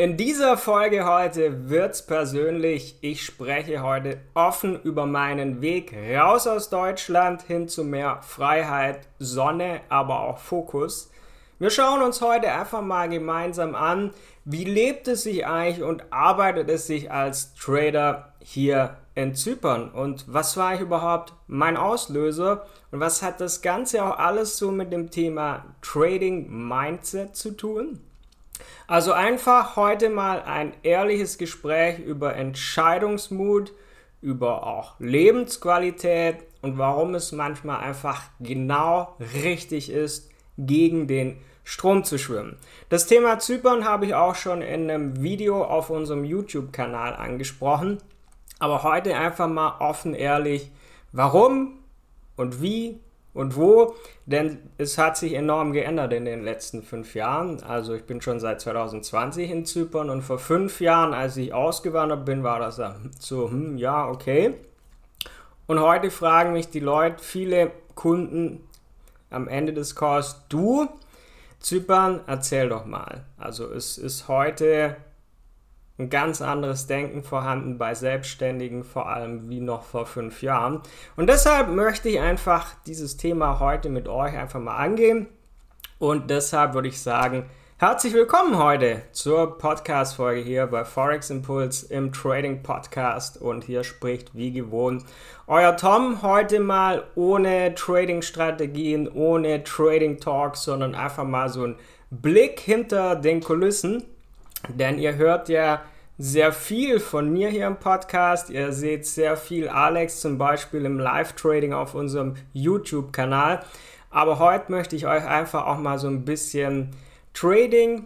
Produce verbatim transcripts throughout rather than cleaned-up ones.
In dieser Folge heute wird's persönlich. Ich spreche heute offen über meinen Weg raus aus Deutschland hin zu mehr Freiheit, Sonne, aber auch Fokus. Wir schauen uns heute einfach mal gemeinsam an, wie lebt es sich eigentlich und arbeitet es sich als Trader hier in Zypern und was war eigentlich überhaupt mein Auslöser und was hat das Ganze auch alles so mit dem Thema Trading Mindset zu tun? Also einfach heute mal ein ehrliches Gespräch über Entscheidungsmut, über auch Lebensqualität und warum es manchmal einfach genau richtig ist, gegen den Strom zu schwimmen. Das Thema Zypern habe ich auch schon in einem Video auf unserem YouTube-Kanal angesprochen, aber heute einfach mal offen ehrlich, warum und wie und wo, denn es hat sich enorm geändert in den letzten fünf Jahren. Also ich bin schon seit zwanzig zwanzig in Zypern und vor fünf Jahren, als ich ausgewandert bin, war das so, hm, ja, okay. Und heute fragen mich die Leute, viele Kunden am Ende des Calls, du, Zypern, erzähl doch mal. Also es ist heute ein ganz anderes Denken vorhanden bei Selbstständigen, vor allem wie noch vor fünf Jahren. Und deshalb möchte ich einfach dieses Thema heute mit euch einfach mal angehen. Und deshalb würde ich sagen, herzlich willkommen heute zur Podcast-Folge hier bei Forex Impulse im Trading Podcast. Und hier spricht wie gewohnt euer Tom, heute mal ohne Trading-Strategien, ohne Trading-Talks, sondern einfach mal so ein Blick hinter den Kulissen. Denn ihr hört ja sehr viel von mir hier im Podcast. Ihr seht sehr viel Alex zum Beispiel im Live-Trading auf unserem YouTube-Kanal. Aber heute möchte ich euch einfach auch mal so ein bisschen Trading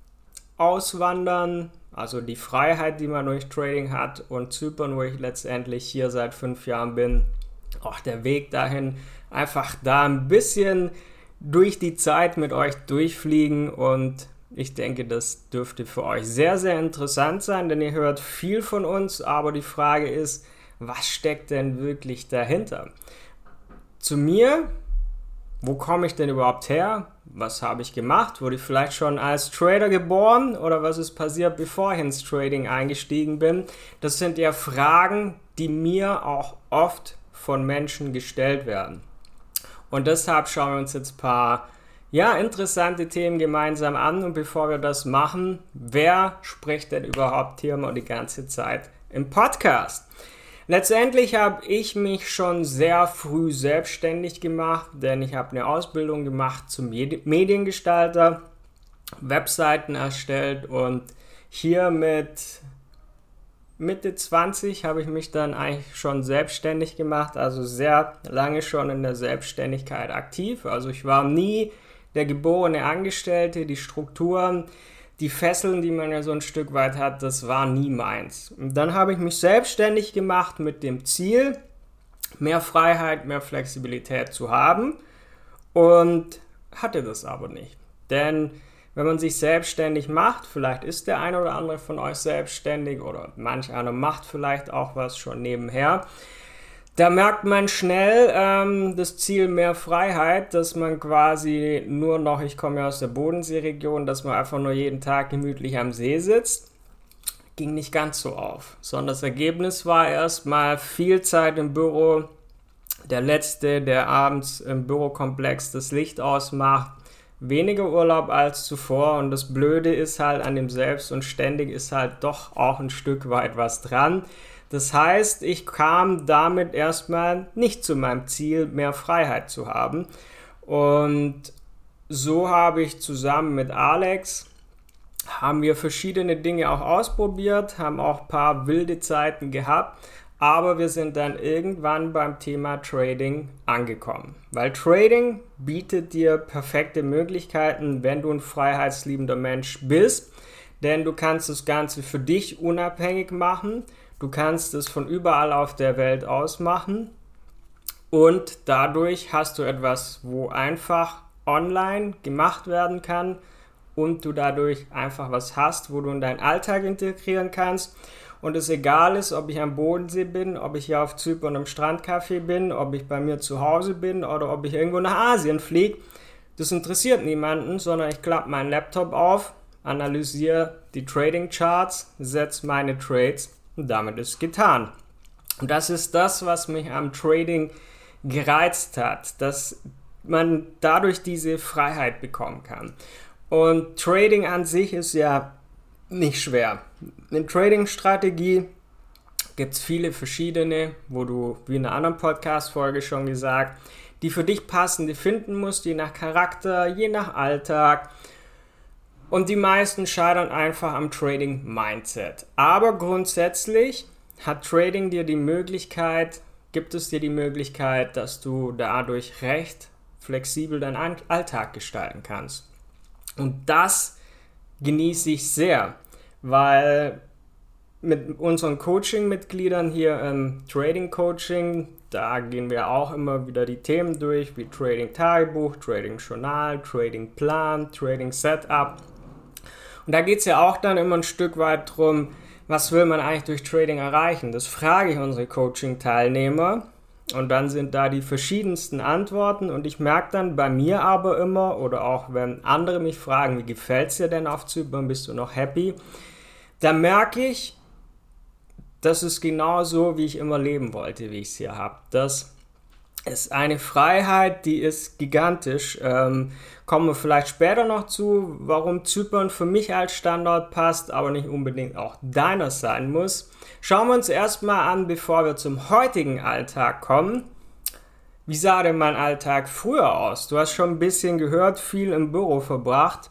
auswandern. Also die Freiheit, die man durch Trading hat und Zypern, wo ich letztendlich hier seit fünf Jahren bin. Auch der Weg dahin, einfach da ein bisschen durch die Zeit mit euch durchfliegen und ich denke, das dürfte für euch sehr, sehr interessant sein, denn ihr hört viel von uns, aber die Frage ist, was steckt denn wirklich dahinter? Zu mir, wo komme ich denn überhaupt her? Was habe ich gemacht? Wurde ich vielleicht schon als Trader geboren oder was ist passiert, bevor ich ins Trading eingestiegen bin? Das sind ja Fragen, die mir auch oft von Menschen gestellt werden. Und deshalb schauen wir uns jetzt ein paar Ja, interessante Themen gemeinsam an und bevor wir das machen, wer spricht denn überhaupt hier mal die ganze Zeit im Podcast? Letztendlich habe ich mich schon sehr früh selbstständig gemacht, denn ich habe eine Ausbildung gemacht zum Mediengestalter, Webseiten erstellt und hier mit Mitte zwanzig habe ich mich dann eigentlich schon selbstständig gemacht, also sehr lange schon in der Selbstständigkeit aktiv. Also ich war nie der geborene Angestellte, die Strukturen, die Fesseln, die man ja so ein Stück weit hat, das war nie meins. Und dann habe ich mich selbstständig gemacht mit dem Ziel, mehr Freiheit, mehr Flexibilität zu haben und hatte das aber nicht. Denn wenn man sich selbstständig macht, vielleicht ist der eine oder andere von euch selbstständig oder manch einer macht vielleicht auch was schon nebenher, da merkt man schnell ähm, das Ziel mehr Freiheit, dass man quasi nur noch, ich komme ja aus der Bodenseeregion, dass man einfach nur jeden Tag gemütlich am See sitzt, ging nicht ganz so auf. Sondern das Ergebnis war erstmal viel Zeit im Büro, der Letzte, der abends im Bürokomplex das Licht ausmacht, weniger Urlaub als zuvor und das Blöde ist halt an dem Selbst und ständig ist halt doch auch ein Stück weit was dran. Das heißt, ich kam damit erstmal nicht zu meinem Ziel, mehr Freiheit zu haben. Und so habe ich zusammen mit Alex, haben wir verschiedene Dinge auch ausprobiert, haben auch ein paar wilde Zeiten gehabt, aber wir sind dann irgendwann beim Thema Trading angekommen. Weil Trading bietet dir perfekte Möglichkeiten, wenn du ein freiheitsliebender Mensch bist, denn du kannst das Ganze für dich unabhängig machen. Du kannst es von überall auf der Welt aus machen und dadurch hast du etwas, wo einfach online gemacht werden kann und du dadurch einfach was hast, wo du in deinen Alltag integrieren kannst und es egal ist, ob ich am Bodensee bin, ob ich hier auf Zypern im Strandcafé bin, ob ich bei mir zu Hause bin oder ob ich irgendwo nach Asien fliege. Das interessiert niemanden, sondern ich klappe meinen Laptop auf, analysiere die Trading Charts, setze meine Trades und damit ist getan. Und das ist das, was mich am Trading gereizt hat, dass man dadurch diese Freiheit bekommen kann. Und Trading an sich ist ja nicht schwer. Eine Trading-Strategie gibt es viele verschiedene, wo du, wie in einer anderen Podcast-Folge schon gesagt, die für dich passende finden musst, je nach Charakter, je nach Alltag. Und die meisten scheitern einfach am Trading-Mindset. Aber grundsätzlich hat Trading dir die Möglichkeit, gibt es dir die Möglichkeit, dass du dadurch recht flexibel deinen Alltag gestalten kannst. Und das genieße ich sehr, weil mit unseren Coaching-Mitgliedern hier im Trading-Coaching, da gehen wir auch immer wieder die Themen durch, wie Trading-Tagebuch, Trading-Journal, Trading-Plan, Trading-Setup. Und da geht es ja auch dann immer ein Stück weit drum, was will man eigentlich durch Trading erreichen? Das frage ich unsere Coaching-Teilnehmer und dann sind da die verschiedensten Antworten und ich merke dann bei mir aber immer oder auch wenn andere mich fragen, wie gefällt es dir denn auf Zypern, bist du noch happy? Da merke ich, das ist genau so, wie ich immer leben wollte, wie ich es hier habe. Das ist eine Freiheit, die ist gigantisch. Ähm, kommen wir vielleicht später noch zu, warum Zypern für mich als Standort passt, aber nicht unbedingt auch deiner sein muss. Schauen wir uns erstmal an, bevor wir zum heutigen Alltag kommen. Wie sah denn mein Alltag früher aus? Du hast schon ein bisschen gehört, viel im Büro verbracht.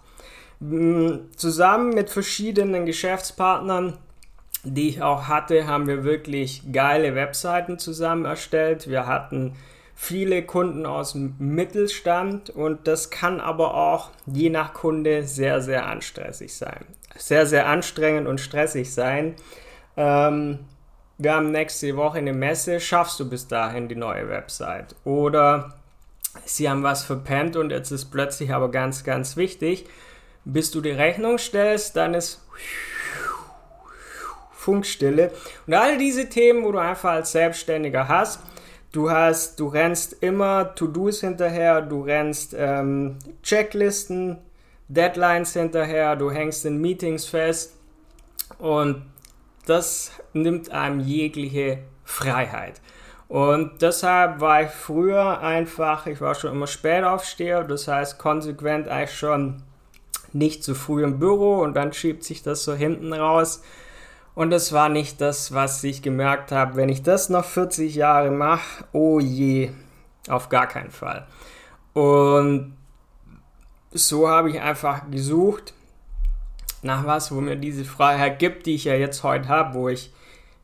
Zusammen mit verschiedenen Geschäftspartnern, die ich auch hatte, haben wir wirklich geile Webseiten zusammen erstellt. Wir hatten viele Kunden aus dem Mittelstand und das kann aber auch je nach Kunde sehr, sehr anstrengend sein. Sehr, sehr anstrengend und stressig sein. Ähm, wir haben nächste Woche eine Messe, schaffst du bis dahin die neue Website? Oder sie haben was verpennt und jetzt ist plötzlich aber ganz, ganz wichtig, bis du die Rechnung stellst, dann ist Funkstille. Und all diese Themen, wo du einfach als Selbstständiger hast, du hast, du rennst immer To-Dos hinterher, du rennst ähm, Checklisten, Deadlines hinterher, du hängst in Meetings fest und das nimmt einem jegliche Freiheit. Und deshalb war ich früher einfach, ich war schon immer Spätaufsteher, das heißt konsequent eigentlich schon nicht zu früh im Büro und dann schiebt sich das so hinten raus. Und das war nicht das, was ich gemerkt habe, wenn ich das noch vierzig Jahre mache, oh je, auf gar keinen Fall. Und so habe ich einfach gesucht nach was, wo mir diese Freiheit gibt, die ich ja jetzt heute habe, wo ich,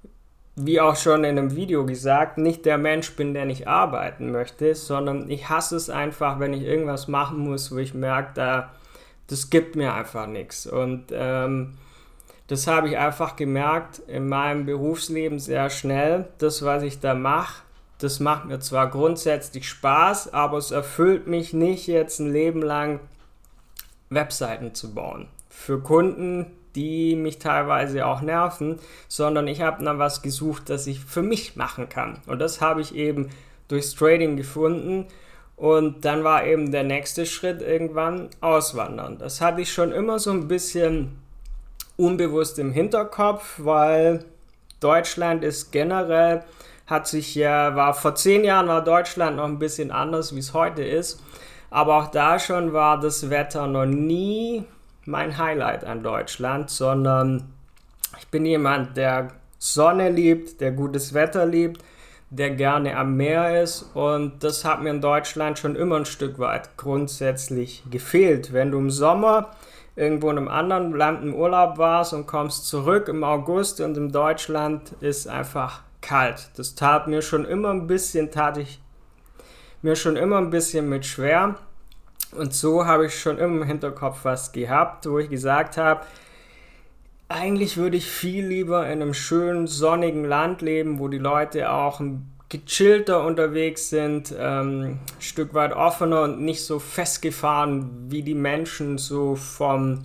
wie auch schon in einem Video gesagt, nicht der Mensch bin, der nicht arbeiten möchte, sondern ich hasse es einfach, wenn ich irgendwas machen muss, wo ich merke, da, das gibt mir einfach nichts. Und ähm, das habe ich einfach gemerkt in meinem Berufsleben sehr schnell. Das, was ich da mache, das macht mir zwar grundsätzlich Spaß, aber es erfüllt mich nicht, jetzt ein Leben lang Webseiten zu bauen. Für Kunden, die mich teilweise auch nerven, sondern ich habe dann was gesucht, das ich für mich machen kann. Und das habe ich eben durchs Trading gefunden. Und dann war eben der nächste Schritt irgendwann auswandern. Das hatte ich schon immer so ein bisschen unbewusst im Hinterkopf, weil Deutschland ist generell, hat sich ja, war vor zehn Jahren war Deutschland noch ein bisschen anders, wie es heute ist. Aber auch da schon war das Wetter noch nie mein Highlight an Deutschland, sondern ich bin jemand, der Sonne liebt, der gutes Wetter liebt, der gerne am Meer ist und das hat mir in Deutschland schon immer ein Stück weit grundsätzlich gefehlt. Wenn du im Sommer irgendwo in einem anderen Land im Urlaub warst und kommst zurück im August und in Deutschland ist einfach kalt. Das tat mir schon immer ein bisschen, tat ich mir schon immer ein bisschen mit schwer. Und so habe ich schon immer im Hinterkopf was gehabt, wo ich gesagt habe, eigentlich würde ich viel lieber in einem schönen, sonnigen Land leben, wo die Leute auch gechillter unterwegs sind, ähm, ein Stück weit offener und nicht so festgefahren, wie die Menschen so vom,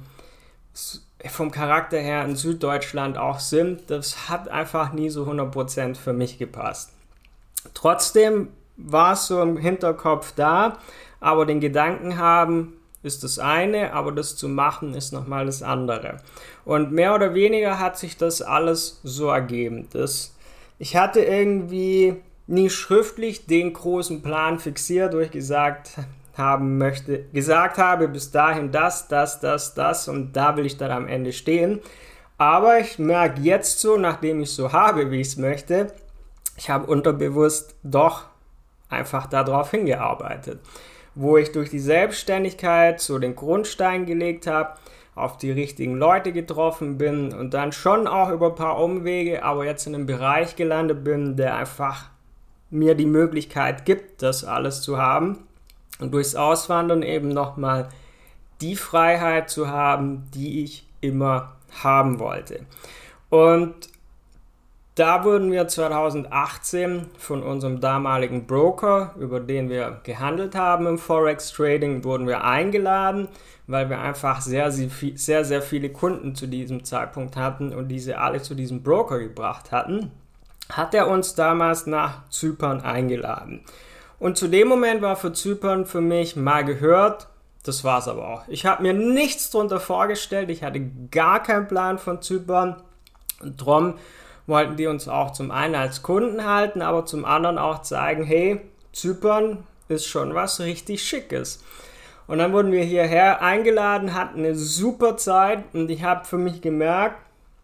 vom Charakter her in Süddeutschland auch sind. Das hat einfach nie so hundert Prozent für mich gepasst. Trotzdem war es so im Hinterkopf da, aber den Gedanken haben, ist das eine, aber das zu machen ist nochmal das andere. Und mehr oder weniger hat sich das alles so ergeben. Das, ich hatte irgendwie nie schriftlich den großen Plan fixiert, wo ich gesagt haben möchte, gesagt habe, bis dahin das, das, das, das und da will ich dann am Ende stehen. Aber ich merke jetzt so, nachdem ich so habe, wie ich es möchte, ich habe unterbewusst doch einfach darauf hingearbeitet. Wo ich durch die Selbstständigkeit so den Grundstein gelegt habe, auf die richtigen Leute getroffen bin und dann schon auch über ein paar Umwege, aber jetzt in einem Bereich gelandet bin, der einfach mir die Möglichkeit gibt, das alles zu haben und durchs Auswandern eben nochmal die Freiheit zu haben, die ich immer haben wollte. Und da wurden wir zwanzig achtzehn von unserem damaligen Broker, über den wir gehandelt haben im Forex Trading, wurden wir eingeladen, weil wir einfach sehr, sehr, sehr viele Kunden zu diesem Zeitpunkt hatten und diese alle zu diesem Broker gebracht hatten, hat er uns damals nach Zypern eingeladen. Und zu dem Moment war für Zypern für mich mal gehört, das war es aber auch. Ich habe mir nichts darunter vorgestellt, ich hatte gar keinen Plan von Zypern und darum wollten die uns auch zum einen als Kunden halten, aber zum anderen auch zeigen, hey, Zypern ist schon was richtig Schickes. Und dann wurden wir hierher eingeladen, hatten eine super Zeit und ich habe für mich gemerkt,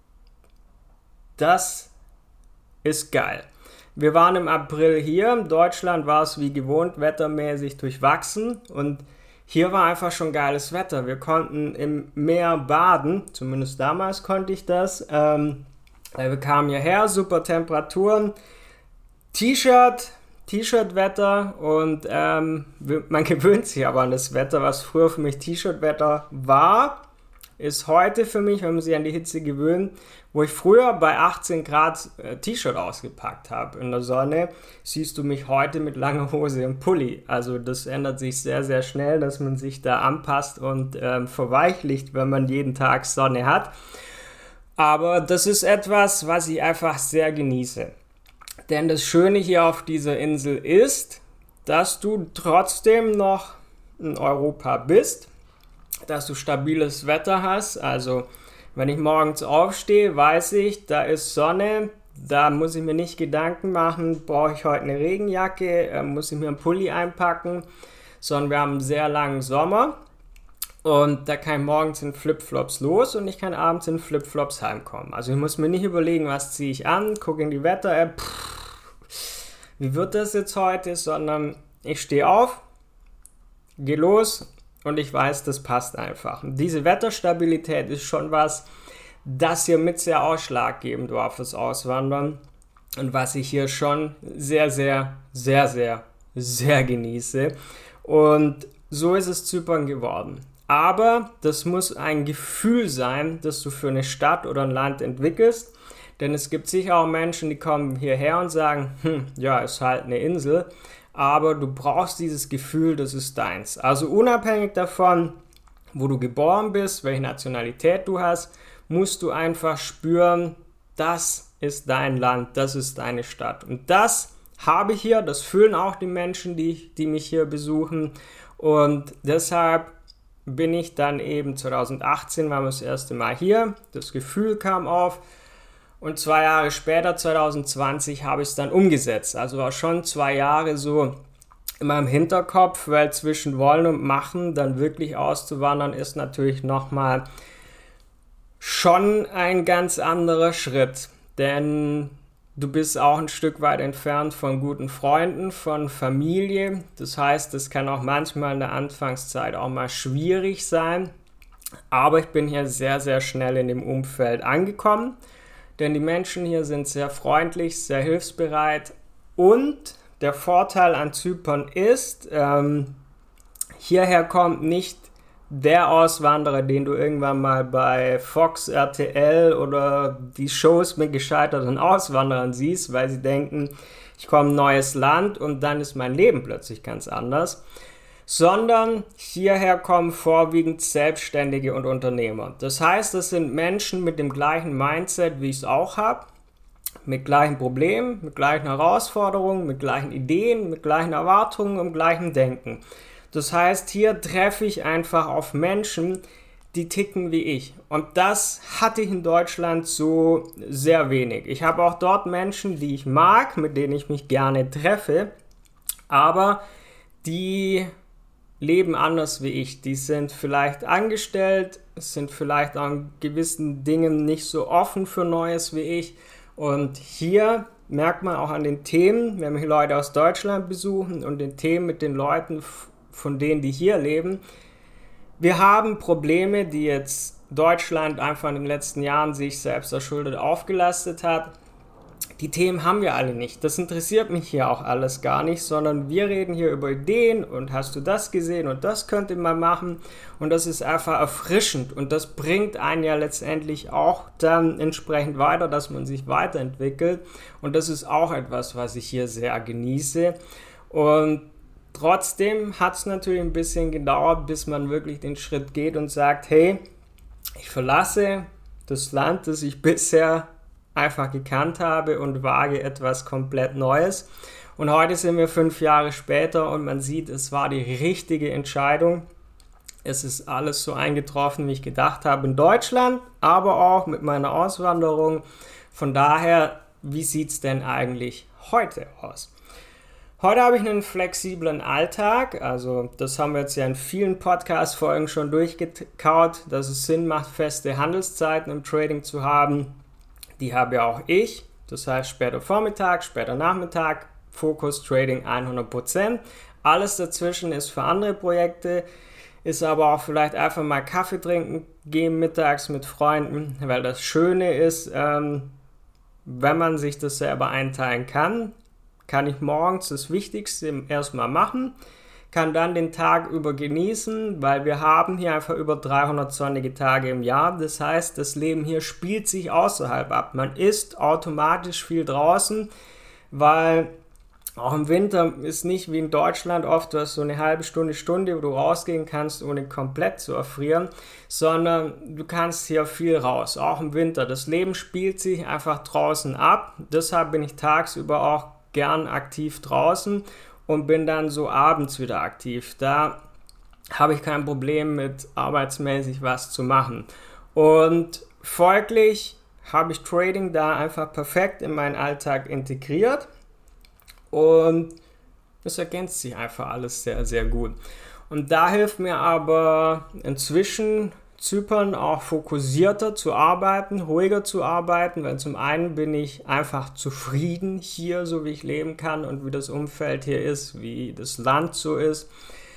das ist geil. Wir waren im April hier, in Deutschland war es wie gewohnt wettermäßig durchwachsen und hier war einfach schon geiles Wetter. Wir konnten im Meer baden, zumindest damals konnte ich das. Ähm, Wir kamen hierher, super Temperaturen, T-Shirt, T-Shirt-Wetter und ähm, man gewöhnt sich aber an das Wetter, was früher für mich T-Shirt-Wetter war, ist heute für mich, wenn man sich an die Hitze gewöhnt, wo ich früher bei achtzehn Grad äh, T-Shirt ausgepackt habe in der Sonne, siehst du mich heute mit langer Hose und Pulli. Also das ändert sich sehr, sehr schnell, dass man sich da anpasst und ähm, verweichlicht, wenn man jeden Tag Sonne hat. Aber das ist etwas, was ich einfach sehr genieße. Denn das Schöne hier auf dieser Insel ist, dass du trotzdem noch in Europa bist, dass du stabiles Wetter hast. Also wenn ich morgens aufstehe, weiß ich, da ist Sonne, da muss ich mir nicht Gedanken machen, brauche ich heute eine Regenjacke, muss ich mir einen Pulli einpacken, sondern wir haben einen sehr langen Sommer. Und da kann ich morgens in Flipflops los und ich kann abends in Flipflops heimkommen. Also ich muss mir nicht überlegen, was ziehe ich an, gucke in die Wetter-App, wie wird das jetzt heute, sondern ich stehe auf, gehe los und ich weiß, das passt einfach. Und diese Wetterstabilität ist schon was, das hier mit sehr ausschlaggebend war fürs Auswandern und was ich hier schon sehr, sehr, sehr, sehr, sehr genieße. Und so ist es Zypern geworden. Aber das muss ein Gefühl sein, das du für eine Stadt oder ein Land entwickelst. Denn es gibt sicher auch Menschen, die kommen hierher und sagen, hm, ja, ist halt eine Insel. Aber du brauchst dieses Gefühl, das ist deins. Also unabhängig davon, wo du geboren bist, welche Nationalität du hast, musst du einfach spüren, das ist dein Land, das ist deine Stadt. Und das habe ich hier, das fühlen auch die Menschen, die, die mich hier besuchen. Und deshalb bin ich dann eben zwanzig achtzehn, waren wir das erste Mal hier, das Gefühl kam auf und zwei Jahre später, zwanzig zwanzig, habe ich es dann umgesetzt. Also war schon zwei Jahre so immer im Hinterkopf, weil zwischen Wollen und Machen dann wirklich auszuwandern ist natürlich nochmal schon ein ganz anderer Schritt, denn du bist auch ein Stück weit entfernt von guten Freunden, von Familie. Das heißt, es kann auch manchmal in der Anfangszeit auch mal schwierig sein. Aber ich bin hier sehr, sehr schnell in dem Umfeld angekommen. Denn die Menschen hier sind sehr freundlich, sehr hilfsbereit. Und der Vorteil an Zypern ist, ähm, hierher kommt nicht der Auswanderer, den du irgendwann mal bei Fox, R T L oder die Shows mit gescheiterten Auswanderern siehst, weil sie denken, ich komme in ein neues Land und dann ist mein Leben plötzlich ganz anders, sondern hierher kommen vorwiegend Selbstständige und Unternehmer. Das heißt, das sind Menschen mit dem gleichen Mindset, wie ich es auch habe, mit gleichen Problemen, mit gleichen Herausforderungen, mit gleichen Ideen, mit gleichen Erwartungen und gleichem Denken. Das heißt, hier treffe ich einfach auf Menschen, die ticken wie ich. Und das hatte ich in Deutschland so sehr wenig. Ich habe auch dort Menschen, die ich mag, mit denen ich mich gerne treffe, aber die leben anders wie ich. Die sind vielleicht angestellt, sind vielleicht an gewissen Dingen nicht so offen für Neues wie ich. Und hier merkt man auch an den Themen, wenn mich Leute aus Deutschland besuchen und den Themen mit den Leuten, von denen die hier leben. Wir haben Probleme, die jetzt Deutschland einfach in den letzten Jahren sich selbst verschuldet aufgelastet hat. Die Themen haben wir alle nicht. Das interessiert mich hier auch alles gar nicht, sondern wir reden hier über Ideen und hast du das gesehen und das könnte man machen und das ist einfach erfrischend und das bringt einen ja letztendlich auch dann entsprechend weiter, dass man sich weiterentwickelt und das ist auch etwas, was ich hier sehr genieße und trotzdem hat es natürlich ein bisschen gedauert, bis man wirklich den Schritt geht und sagt, hey, ich verlasse das Land, das ich bisher einfach gekannt habe und wage etwas komplett Neues. Und heute sind wir fünf Jahre später und man sieht, es war die richtige Entscheidung. Es ist alles so eingetroffen, wie ich gedacht habe in Deutschland, aber auch mit meiner Auswanderung. Von daher, wie sieht es denn eigentlich heute aus? Heute habe ich einen flexiblen Alltag, also das haben wir jetzt ja in vielen Podcast-Folgen schon durchgekaut, dass es Sinn macht, feste Handelszeiten im Trading zu haben. Die habe ja auch ich, das heißt später Vormittag, später Nachmittag, Fokus Trading hundert Prozent. Alles dazwischen ist für andere Projekte, ist aber auch vielleicht einfach mal Kaffee trinken gehen mittags mit Freunden, weil das Schöne ist, ähm, wenn man sich das selber einteilen kann, kann ich morgens das Wichtigste erstmal machen, kann dann den Tag über genießen, weil wir haben hier einfach über dreihundert sonnige Tage im Jahr. Das heißt, das Leben hier spielt sich außerhalb ab. Man ist automatisch viel draußen, weil auch im Winter ist nicht wie in Deutschland oft, du hast so eine halbe Stunde, Stunde, wo du rausgehen kannst, ohne komplett zu erfrieren, sondern du kannst hier viel raus, auch im Winter. Das Leben spielt sich einfach draußen ab. Deshalb bin ich tagsüber auch gern aktiv draußen und bin dann so abends wieder aktiv. Da habe ich kein Problem mit arbeitsmäßig was zu machen. Und folglich habe ich Trading da einfach perfekt in meinen Alltag integriert und es ergänzt sich einfach alles sehr, sehr gut. Und da hilft mir aber inzwischen Zypern auch fokussierter zu arbeiten, ruhiger zu arbeiten, weil zum einen bin ich einfach zufrieden hier, so wie ich leben kann und wie das Umfeld hier ist, wie das Land so ist.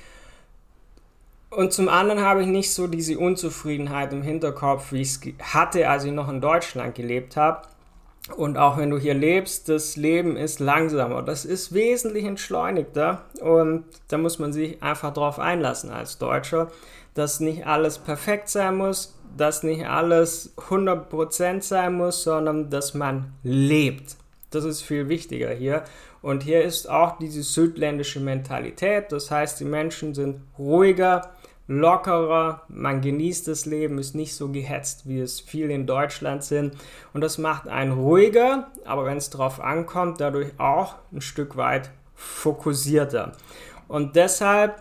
Und zum anderen habe ich nicht so diese Unzufriedenheit im Hinterkopf, wie ich es hatte, als ich noch in Deutschland gelebt habe. Und auch wenn du hier lebst, das Leben ist langsamer, das ist wesentlich entschleunigter und da muss man sich einfach drauf einlassen als Deutscher, dass nicht alles perfekt sein muss, dass nicht alles hundert Prozent sein muss, sondern dass man lebt. Das ist viel wichtiger hier. Und hier ist auch diese südländische Mentalität, das heißt, die Menschen sind ruhiger, lockerer, man genießt das Leben, ist nicht so gehetzt, wie es viele in Deutschland sind. Und das macht einen ruhiger, aber wenn es drauf ankommt, dadurch auch ein Stück weit fokussierter. Und deshalb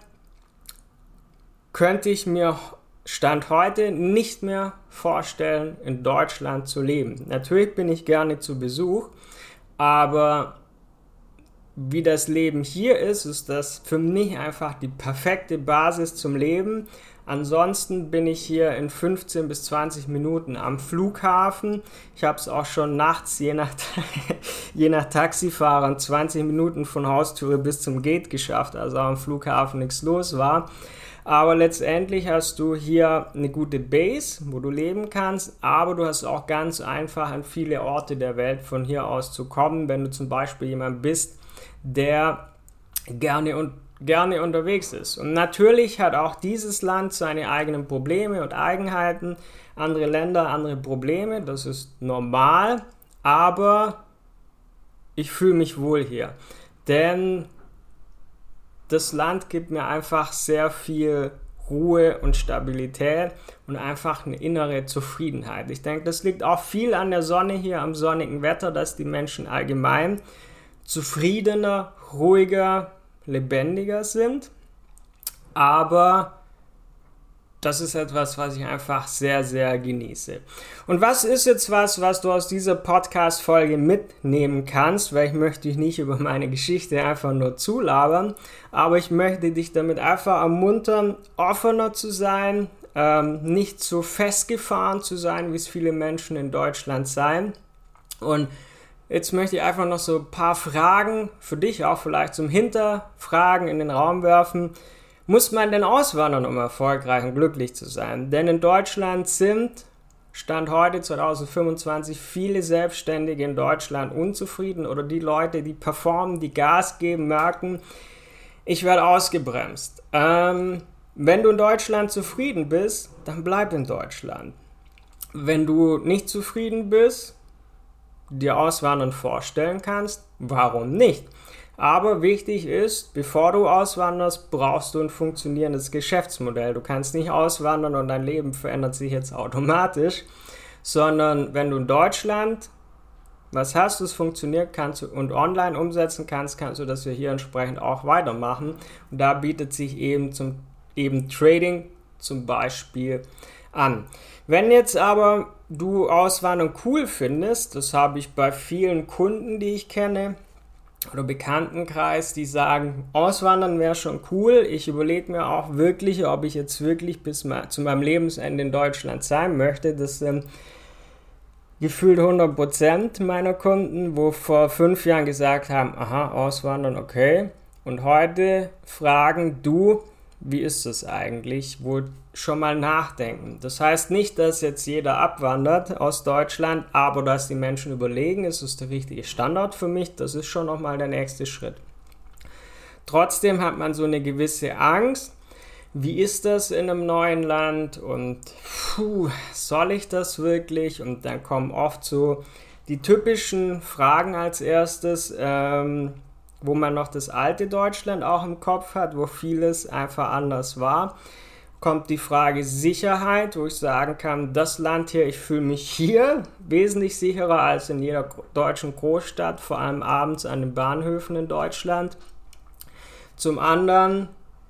könnte ich mir Stand heute nicht mehr vorstellen, in Deutschland zu leben. Natürlich bin ich gerne zu Besuch, aber wie das Leben hier ist, ist das für mich einfach die perfekte Basis zum Leben. Ansonsten bin ich hier in fünfzehn bis zwanzig Minuten am Flughafen. Ich habe es auch schon nachts, je nach, je nach Taxifahrern, zwanzig Minuten von Haustüre bis zum Gate geschafft, also am Flughafen nichts los war. Aber letztendlich hast du hier eine gute Base, wo du leben kannst, aber du hast auch ganz einfach an viele Orte der Welt von hier aus zu kommen, wenn du zum Beispiel jemand bist, der gerne und gerne unterwegs ist. Und natürlich hat auch dieses Land seine eigenen Probleme und Eigenheiten, andere Länder, andere Probleme, das ist normal, aber ich fühle mich wohl hier, denn das Land gibt mir einfach sehr viel Ruhe und Stabilität und einfach eine innere Zufriedenheit. Ich denke, das liegt auch viel an der Sonne hier, am sonnigen Wetter, dass die Menschen allgemein zufriedener, ruhiger, lebendiger sind. aber das ist etwas, was ich einfach sehr, sehr genieße. Und was ist jetzt was, was du aus dieser Podcast-Folge mitnehmen kannst? Weil ich möchte dich nicht über meine Geschichte einfach nur zulabern, aber ich möchte dich damit einfach ermuntern, offener zu sein, ähm, nicht so festgefahren zu sein, wie es viele Menschen in Deutschland sein. Und jetzt möchte ich einfach noch so ein paar Fragen für dich auch vielleicht zum Hinterfragen in den Raum werfen. Muss man denn auswandern, um erfolgreich und glücklich zu sein? Denn in Deutschland sind, Stand heute zwanzig fünfundzwanzig, viele Selbstständige in Deutschland unzufrieden oder die Leute, die performen, die Gas geben, merken, ich werde ausgebremst. Ähm, wenn du in Deutschland zufrieden bist, dann bleib in Deutschland. Wenn du nicht zufrieden bist, dir Auswandern vorstellen kannst, warum nicht? Aber wichtig ist, bevor du auswanderst, brauchst du ein funktionierendes Geschäftsmodell. Du kannst nicht auswandern und dein Leben verändert sich jetzt automatisch, sondern wenn du in Deutschland was hast, das funktioniert kannst du und online umsetzen kannst, kannst du das hier entsprechend auch weitermachen. Und da bietet sich eben zum eben Trading zum Beispiel an. Wenn jetzt aber du Auswandern cool findest, das habe ich bei vielen Kunden, die ich kenne, oder Bekanntenkreis, die sagen, Auswandern wäre schon cool. Ich überlege mir auch wirklich, ob ich jetzt wirklich bis mal zu meinem Lebensende in Deutschland sein möchte. Das sind gefühlt hundert Prozent meiner Kunden, wo vor fünf Jahren gesagt haben, aha, Auswandern, okay. Und heute fragen, du, wie ist das eigentlich? Wo schon mal nachdenken. Das heißt nicht, dass jetzt jeder abwandert aus Deutschland, aber dass die Menschen überlegen, ist es der richtige Standort für mich, das ist schon nochmal der nächste Schritt. Trotzdem hat man so eine gewisse Angst, wie ist das in einem neuen Land und puh, soll ich das wirklich? Und dann kommen oft so die typischen Fragen als erstes, ähm, wo man noch das alte Deutschland auch im Kopf hat, wo vieles einfach anders war. Kommt die Frage Sicherheit, wo ich sagen kann, das Land hier, ich fühle mich hier wesentlich sicherer als in jeder deutschen Großstadt, vor allem abends an den Bahnhöfen in Deutschland. Zum anderen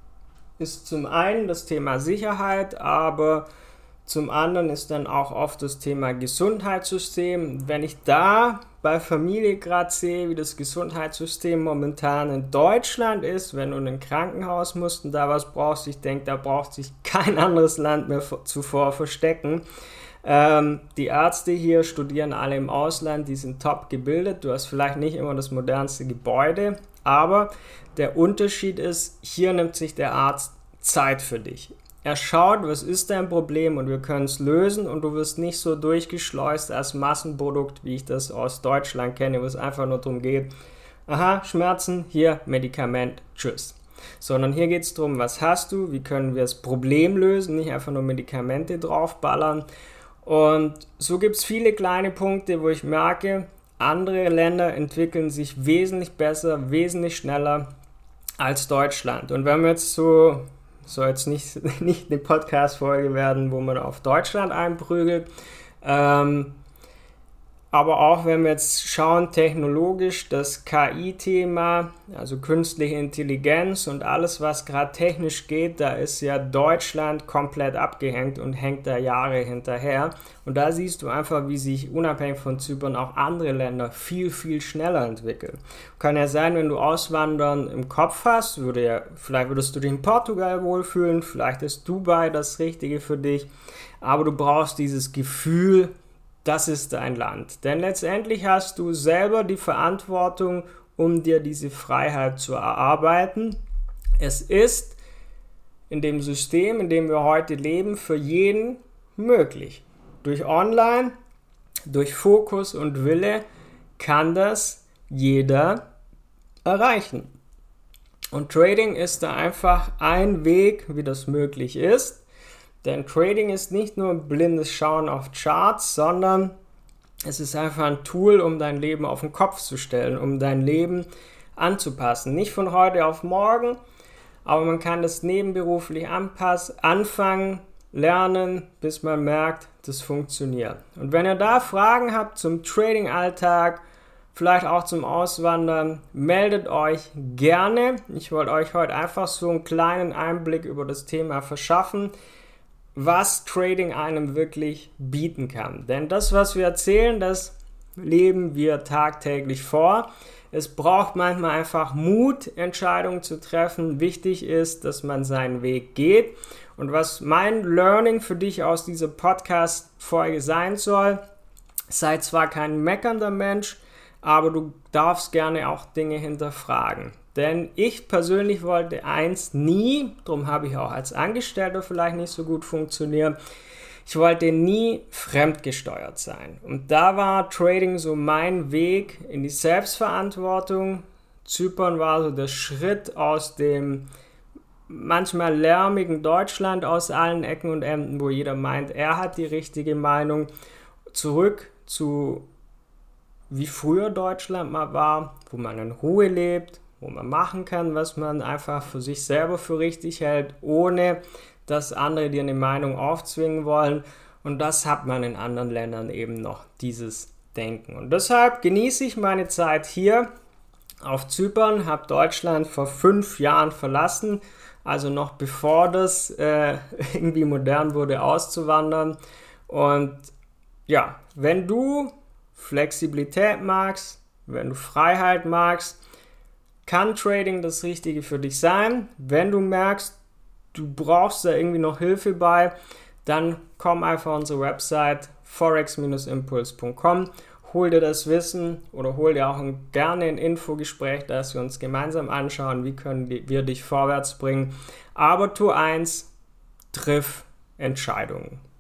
ist zum einen das Thema Sicherheit, aber zum anderen ist dann auch oft das Thema Gesundheitssystem. Wenn ich da bei Familie gerade sehe, wie das Gesundheitssystem momentan in Deutschland ist, wenn du in ein Krankenhaus musst und da was brauchst, ich denke, da braucht sich kein anderes Land mehr zuvor verstecken. Ähm, die Ärzte hier studieren alle im Ausland, die sind top gebildet, du hast vielleicht nicht immer das modernste Gebäude, aber der Unterschied ist, hier nimmt sich der Arzt Zeit für dich. Er schaut, was ist dein Problem und wir können es lösen und du wirst nicht so durchgeschleust als Massenprodukt, wie ich das aus Deutschland kenne, wo es einfach nur darum geht, aha, Schmerzen, hier, Medikament, tschüss. Sondern hier geht es darum, was hast du, wie können wir das Problem lösen, nicht einfach nur Medikamente draufballern. Und so gibt es viele kleine Punkte, wo ich merke, andere Länder entwickeln sich wesentlich besser, wesentlich schneller als Deutschland. Und wenn wir jetzt so... soll jetzt nicht, nicht eine Podcast-Folge werden, wo man auf Deutschland einprügelt. Ähm, aber auch wenn wir jetzt schauen, technologisch, das K I-Thema, also künstliche Intelligenz und alles, was gerade technisch geht, da ist ja Deutschland komplett abgehängt und hängt da Jahre hinterher. Und da siehst du einfach, wie sich unabhängig von Zypern auch andere Länder viel, viel schneller entwickeln. Kann ja sein, wenn du Auswandern im Kopf hast, würde ja, vielleicht würdest du dich in Portugal wohlfühlen, vielleicht ist Dubai das Richtige für dich, aber du brauchst dieses Gefühl, das ist dein Land. Denn letztendlich hast du selber die Verantwortung, um dir diese Freiheit zu erarbeiten. Es ist in dem System, in dem wir heute leben, für jeden möglich. Durch Online, durch Fokus und Wille kann das jeder erreichen. Und Trading ist da einfach ein Weg, wie das möglich ist. Denn Trading ist nicht nur blindes Schauen auf Charts, sondern es ist einfach ein Tool, um dein Leben auf den Kopf zu stellen, um dein Leben anzupassen. Nicht von heute auf morgen, aber man kann das nebenberuflich anpassen, anfangen, lernen, bis man merkt, das funktioniert. Und wenn ihr da Fragen habt zum Trading-Alltag, vielleicht auch zum Auswandern, meldet euch gerne. Ich wollte euch heute einfach so einen kleinen Einblick über das Thema verschaffen, was Trading einem wirklich bieten kann. Denn das, was wir erzählen, das leben wir tagtäglich vor. Es braucht manchmal einfach Mut, Entscheidungen zu treffen. Wichtig ist, dass man seinen Weg geht. Und was mein Learning für dich aus dieser Podcast-Folge sein soll, sei zwar kein meckernder Mensch, aber du darfst gerne auch Dinge hinterfragen. Denn ich persönlich wollte eins nie, darum habe ich auch als Angestellter vielleicht nicht so gut funktioniert, ich wollte nie fremdgesteuert sein. Und da war Trading so mein Weg in die Selbstverantwortung. Zypern war so der Schritt aus dem manchmal lärmigen Deutschland, aus allen Ecken und Enden, wo jeder meint, er hat die richtige Meinung, zurück zu wie früher Deutschland mal war, wo man in Ruhe lebt, wo man machen kann, was man einfach für sich selber für richtig hält, ohne dass andere dir eine Meinung aufzwingen wollen. Und das hat man in anderen Ländern eben noch, dieses Denken. Und deshalb genieße ich meine Zeit hier auf Zypern, habe Deutschland vor fünf Jahren verlassen, also noch bevor das äh, irgendwie modern wurde, auszuwandern. Und ja, wenn du Flexibilität magst, wenn du Freiheit magst, kann Trading das Richtige für dich sein. Wenn du merkst, du brauchst da irgendwie noch Hilfe bei, dann komm einfach auf unsere Website forex Bindestrich impuls Punkt com, hol dir das Wissen oder hol dir auch ein, gerne ein Infogespräch, dass wir uns gemeinsam anschauen, wie können wir dich vorwärts bringen. Aber tu eins, triff Entscheidungen.